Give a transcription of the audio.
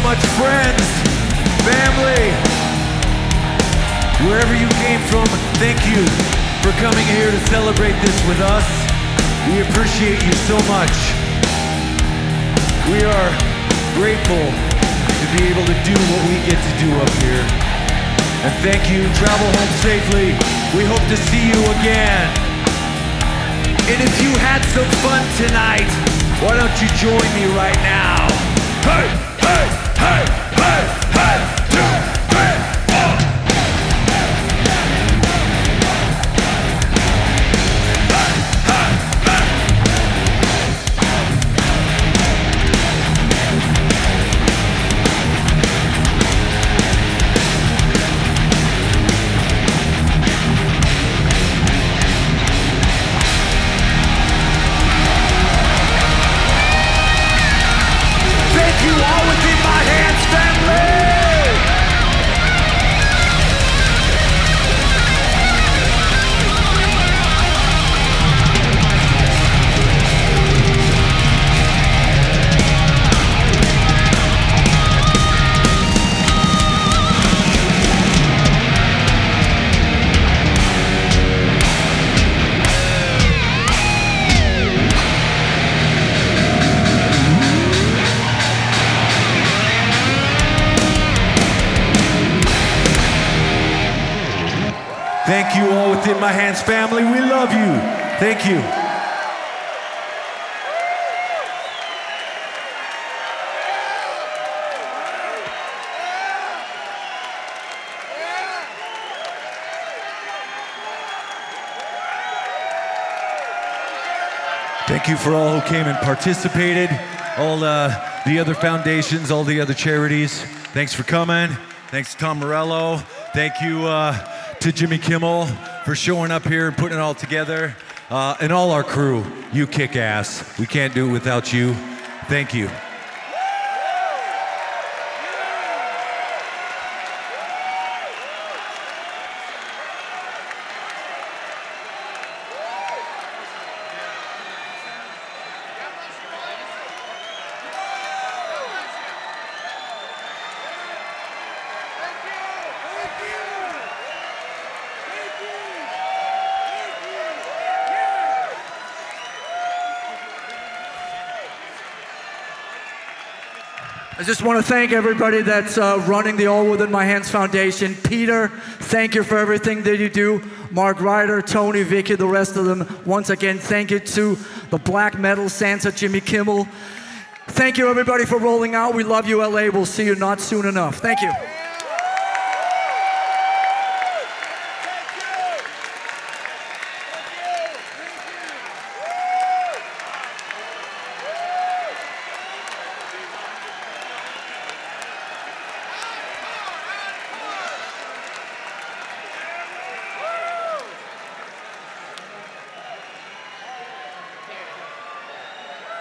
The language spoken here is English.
much, friends, family, wherever you came from, thank you for coming here to celebrate this with us. We appreciate you so much. We are grateful to be able to do what we get to do up here. And thank you. Travel home safely. We hope to see you again. And if you had some fun tonight, why don't you join me right now? Hey, hey, hey, hey, hey, 2, 3, 4. Thank you, all within my hands family. We love you. Thank you. Thank you for all who came and participated, all the other foundations, all the other charities. Thanks for coming. Thanks to Tom Morello. Thank you to Jimmy Kimmel for showing up here and putting it all together. And all our crew, you kick ass. We can't do it without you. Thank you. I just want to thank everybody that's running the All Within My Hands Foundation. Peter, thank you for everything that you do. Mark Ryder, Tony, Vicky, the rest of them. Once again, thank you to the Black Metal Santa, Jimmy Kimmel. Thank you, everybody, for rolling out. We love you, LA. We'll see you not soon enough. Thank you.